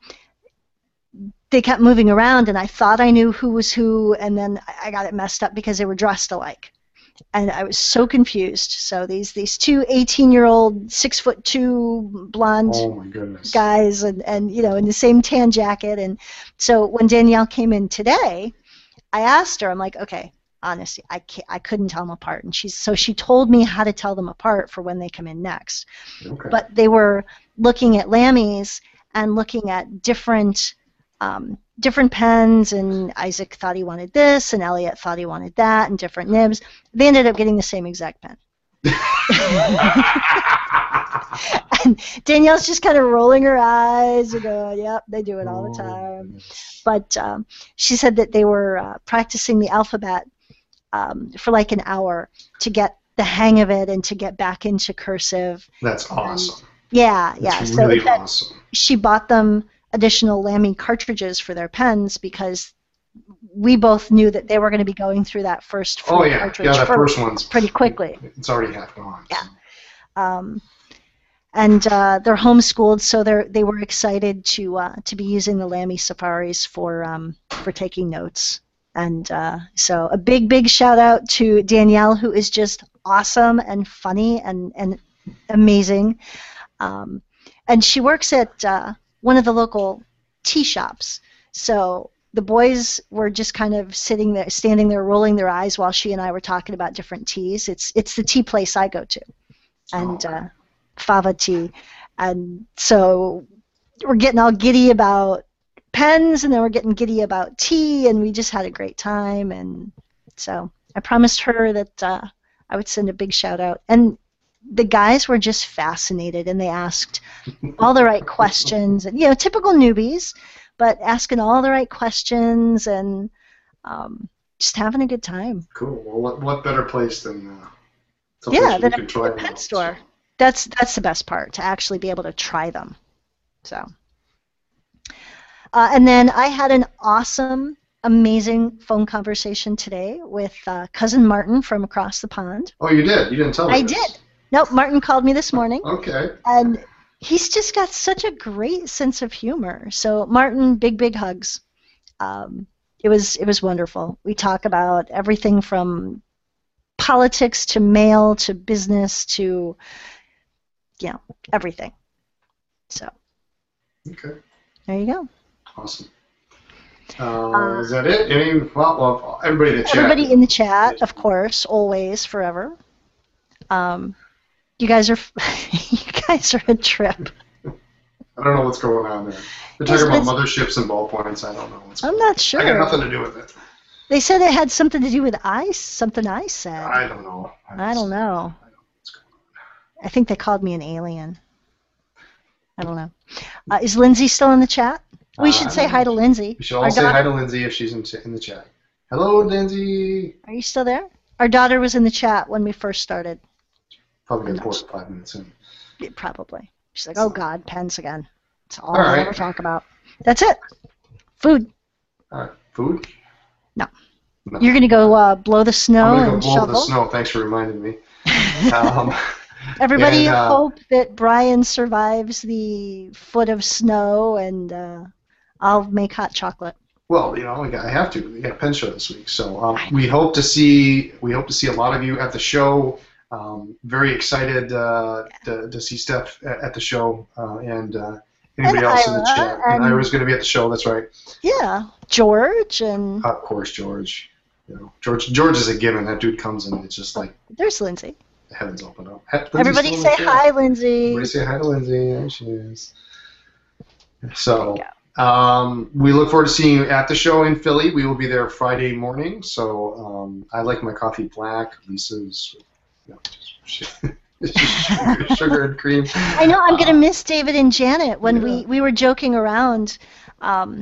[SPEAKER 2] they kept moving around, and I thought I knew who was who, and then I got it messed up because they were dressed alike. And I was so confused. So these two 18-year-old, 6'2" blonde guys, and in the same tan jacket. And so when Danielle came in today, I asked her, I'm like, okay, honestly, I couldn't tell them apart. And she told me how to tell them apart for when they come in next.
[SPEAKER 1] Okay.
[SPEAKER 2] But they were looking at Lambie's and looking at different pens, and Isaac thought he wanted this, and Elliot thought he wanted that, and different nibs. They ended up getting the same exact pen. And Danielle's just kind of rolling her eyes and going, yep, they do it all the time. But she said that they were practicing the alphabet for like an hour to get the hang of it and to get back into cursive.
[SPEAKER 1] That's awesome.
[SPEAKER 2] That's
[SPEAKER 1] really awesome.
[SPEAKER 2] She bought them additional Lamy cartridges for their pens because we both knew that they were going to be going through that first cartridge
[SPEAKER 1] that first one's
[SPEAKER 2] pretty quickly.
[SPEAKER 1] It's already half gone.
[SPEAKER 2] Yeah. And they're homeschooled, so they were excited to be using the Lamy Safaris for taking notes. And so a big shout out to Danielle, who is just awesome and funny and amazing. And she works at one of the local tea shops. So the boys were just kind of standing there, rolling their eyes while she and I were talking about different teas. It's the tea place I go to, and Fava Tea. And so we're getting all giddy about pens, and then we're getting giddy about tea, and we just had a great time. And so I promised her that I would send a big shout out. And the guys were just fascinated, and they asked all the right questions, and typical newbies, but asking all the right questions, and just having a good time.
[SPEAKER 1] Cool. Well, what better place than
[SPEAKER 2] than a pet store? That's the best part, to actually be able to try them. So, and then I had an awesome, amazing phone conversation today with cousin Martin from across the pond.
[SPEAKER 1] Oh, you did? You didn't tell me.
[SPEAKER 2] I did. Nope, Martin called me this morning.
[SPEAKER 1] Okay.
[SPEAKER 2] And he's just got such a great sense of humor. So Martin, big hugs. It was wonderful. We talk about everything from politics to mail to business to everything. So.
[SPEAKER 1] Okay.
[SPEAKER 2] There you go.
[SPEAKER 1] Awesome. Is that it? Everybody in the chat.
[SPEAKER 2] Everybody in the chat, of course, always, forever. You guys are a trip.
[SPEAKER 1] I don't know what's going on there. They're talking about motherships and ballpoints. I don't know what's going on.
[SPEAKER 2] I'm not sure.
[SPEAKER 1] I got nothing to do with it.
[SPEAKER 2] They said it had something to do with something I said.
[SPEAKER 1] I don't know.
[SPEAKER 2] I don't know.
[SPEAKER 1] What's going on.
[SPEAKER 2] I think they called me an alien. I don't know. Is Lindsay still in the chat? We should say hi to Lindsay.
[SPEAKER 1] We should all say hi to Lindsay if she's in the chat. Hello, Lindsay.
[SPEAKER 2] Are you still there? Our daughter was in the chat when we first started.
[SPEAKER 1] Probably gets bored 5 minutes in.
[SPEAKER 2] Yeah, probably. She's like, oh God, pens again. That's all I ever talk about. That's it. Food.
[SPEAKER 1] All right. Food?
[SPEAKER 2] No. You're going to go blow the snow
[SPEAKER 1] and shovel?
[SPEAKER 2] I'm going to
[SPEAKER 1] go blow the snow. Thanks for reminding me.
[SPEAKER 2] Everybody hope that Brian survives the foot of snow, and I'll make hot chocolate.
[SPEAKER 1] Well, I have to. We got a pen show this week, so we hope to see a lot of you at the show. Very excited to see Steph at the show, and anybody else in the chat. And Ira's going to be at the show. That's right.
[SPEAKER 2] Yeah, George and.
[SPEAKER 1] Of course, George. George is a given. That dude comes in. It's just like.
[SPEAKER 2] There's Lindsay.
[SPEAKER 1] The heavens open up.
[SPEAKER 2] Everybody say hi, Lindsay.
[SPEAKER 1] Everybody say hi to Lindsay. There she is. So. We look forward to seeing you at the show in Philly. We will be there Friday morning. So I like my coffee black. Lisa's, just sugar and cream.
[SPEAKER 2] I know. I'm gonna miss David and Janet when we were joking around on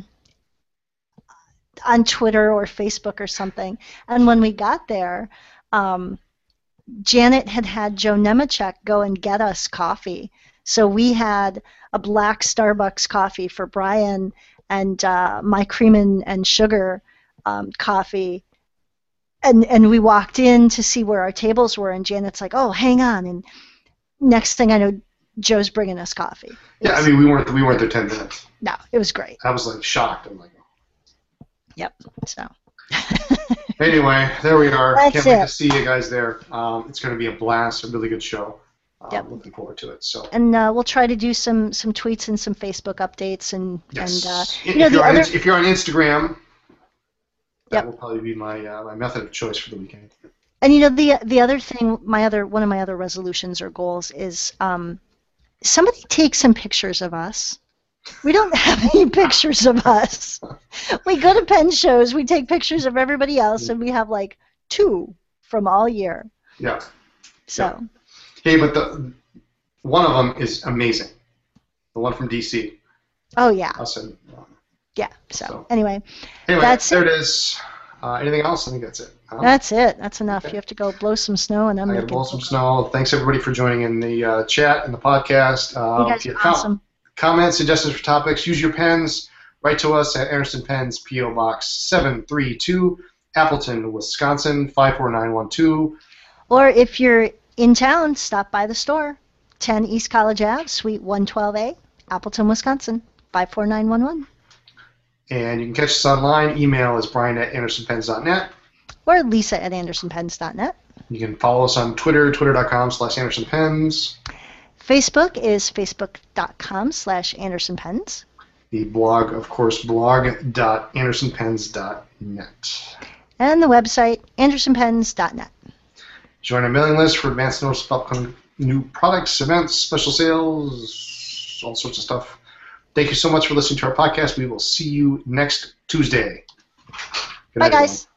[SPEAKER 2] Twitter or Facebook or something, and when we got there, Janet had Joe Nemechek go and get us coffee. So we had a black Starbucks coffee for Brian and my cream and sugar coffee. And we walked in to see where our tables were, and Janet's like, "Oh, hang on." And next thing I know, Joe's bringing us coffee.
[SPEAKER 1] We weren't there 10 minutes.
[SPEAKER 2] No, it was great.
[SPEAKER 1] I was like shocked. I'm like,
[SPEAKER 2] Yep. So.
[SPEAKER 1] Anyway, there we are.
[SPEAKER 2] That's
[SPEAKER 1] Can't wait to see you guys there. It's going to be a blast, a really good show.
[SPEAKER 2] Yep.
[SPEAKER 1] Looking forward to it. So.
[SPEAKER 2] And we'll try to do some tweets and some Facebook updates
[SPEAKER 1] yes.
[SPEAKER 2] If
[SPEAKER 1] you're on Instagram, that
[SPEAKER 2] yep.
[SPEAKER 1] will probably be my method of choice for the weekend.
[SPEAKER 2] And the other thing, one of my other resolutions or goals is somebody take some pictures of us. We don't have any pictures of us. We go to pen shows, we take pictures of everybody else, and we have like 2 from all year.
[SPEAKER 1] Yeah.
[SPEAKER 2] So.
[SPEAKER 1] Yeah. Hey, but one of them is amazing. The one from DC.
[SPEAKER 2] Oh yeah.
[SPEAKER 1] Awesome.
[SPEAKER 2] Yeah. So anyway,
[SPEAKER 1] that's it. There it is. Anything else? I think that's it.
[SPEAKER 2] That's it. That's enough. Okay. You have to go blow some snow, and I'm
[SPEAKER 1] going to blow some snow. Thanks everybody for joining in the chat and the podcast.
[SPEAKER 2] You guys are awesome.
[SPEAKER 1] Comments, suggestions for topics. Use your pens. Write to us at Anderson Pens, P.O. Box 732, Appleton, Wisconsin 54912.
[SPEAKER 2] Or if you're in town, stop by the store, 10 East College Ave, Suite 112A, Appleton, Wisconsin, 54911.
[SPEAKER 1] And you can catch us online. Email is brian@andersonpens.net.
[SPEAKER 2] Or lisa@andersonpens.net.
[SPEAKER 1] You can follow us on Twitter, twitter.com/andersonpens.
[SPEAKER 2] Facebook is facebook.com/andersonpens.
[SPEAKER 1] The blog, of course, blog.andersonpens.net.
[SPEAKER 2] And the website, andersonpens.net.
[SPEAKER 1] Join our mailing list for advance notice of upcoming new products, events, special sales, all sorts of stuff. Thank you so much for listening to our podcast. We will see you next Tuesday.
[SPEAKER 2] Bye, guys.